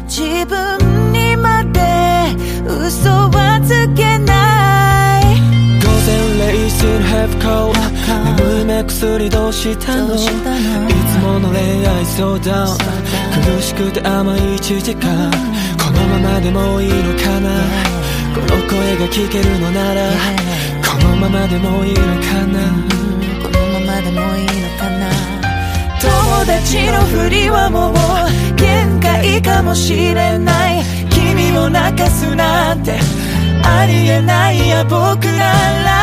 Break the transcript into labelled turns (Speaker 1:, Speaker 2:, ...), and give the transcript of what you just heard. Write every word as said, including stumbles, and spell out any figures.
Speaker 1: 自分にまで嘘はつけない。
Speaker 2: 午前0時 have call 眠い目薬どうしたの。いつもの恋愛相談苦しくて甘いいちじかん、このままでもいいのかな。この声が聞けるのならこのままでもいいのかな。
Speaker 1: このままでもいいのかな。友達のふりはもう限界かもしれない。君を泣かすなんてありえないや僕なら